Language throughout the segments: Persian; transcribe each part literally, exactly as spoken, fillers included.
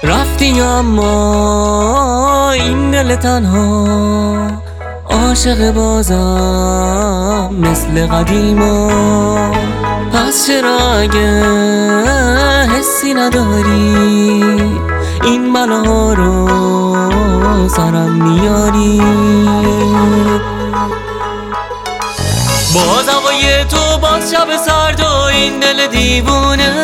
رفتی اما این دل تنها عاشق بازم مثل قدیما. پس چرا اگه حسی نداری این بلاها رو سرم میاری؟ باز هوای تو، باز شب سرد و این دل دیوونه،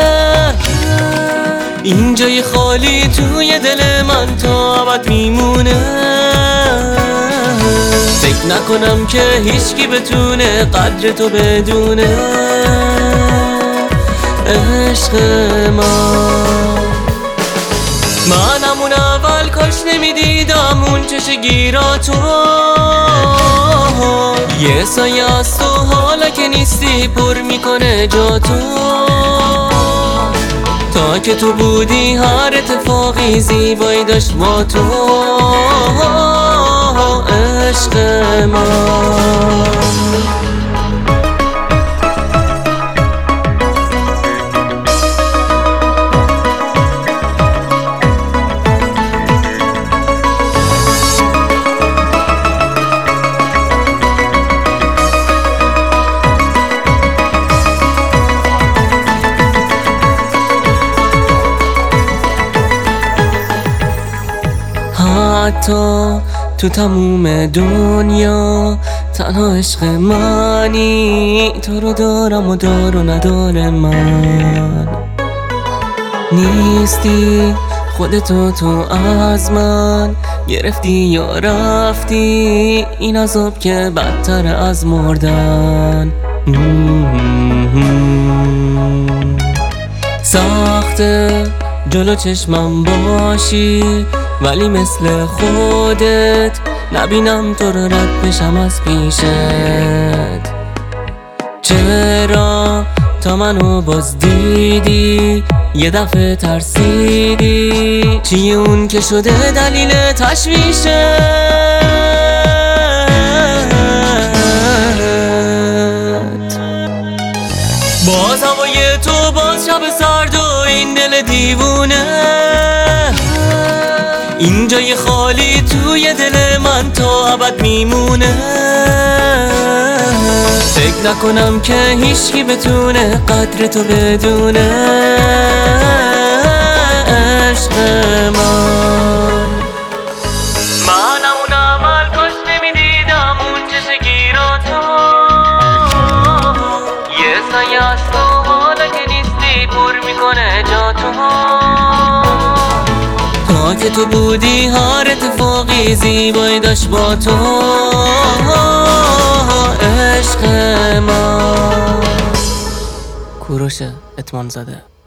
این جای خالی توی دل من تا ابد میمونه. فکر نکنم که هیچکی بتونه قدر تو بدونه عشق من. من همون اول کاش نمیدیدم اون چشم گیراتو، یه سایه از تو حالا که نیستی پر میکنه جاتو. تا که تو بودی هر اتفاقی زیبایی داشت با تو عشق من. حتی تو تموم دنیا تنها عشق منی، تو رو دارم و دار و نداره من. نیستی خودتو تو از من گرفتی یا رفتی، این عذاب که بدتر از مردن. سخته جلو چشمم باشی ولی مثل خودت نبینم تو رو رد بشم از پیشت. چرا تا منو باز دیدی یه دفعه ترسیدی؟ چیه اون که شده دلیل تشویشت؟ باز هوای تو، باز شب سرد و این دل دیوونه، این جای خالی توی دل من تا ابد میمونه. فکر نکنم که هیچکی بتونه قدر تو بدونه عشق من. من همون اول کاش نمیدیدم اون چشم گیراتو، یه سایه از تو حالا که نیستی پر میکنه جاتو. تا که تو بودی هر اتفاقی زیبایی داشت با تو عشق من. کوروش اتمان زده.